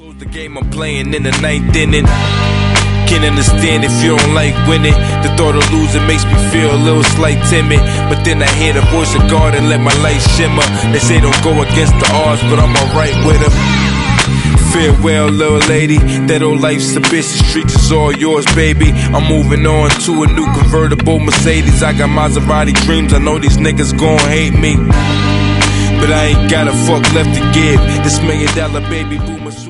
knows the game I'm playing in the ninth inning. Can't understand if you don't like winning. The thought of losing makes me feel a little slight timid. But then I hear the voice of God and let my light shimmer. They say don't go against the odds, but I'm alright with them. Farewell, little lady. That old life's a bitch. The streets is all yours, baby. I'm moving on to a new convertible Mercedes. I got Maserati dreams. I know these niggas gon' hate me, but I ain't got a fuck left to give. This $1 million baby boomer.